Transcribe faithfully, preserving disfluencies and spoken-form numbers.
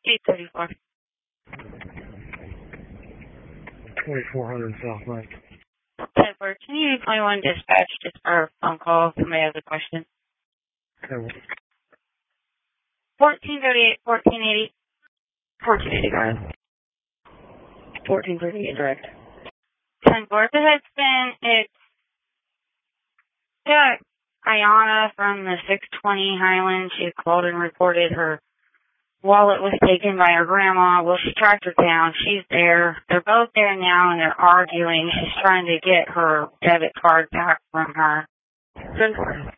eight thirty-four. twenty-four hundred South Lake. ten four. Can you twenty-one dispatch just for a phone call if somebody has a question? Okay. fourteen thirty-eight, fourteen eighty. fourteen eighty, guys. fourteen thirty-eight direct. ten four. The head spin, it's yeah, Ayana from the six twenty Highland. She called and reported her wallet was taken by her grandma. Well, she tracked her down. She's there. They're both there now, and they're arguing. She's trying to get her debit card back from her. ten four.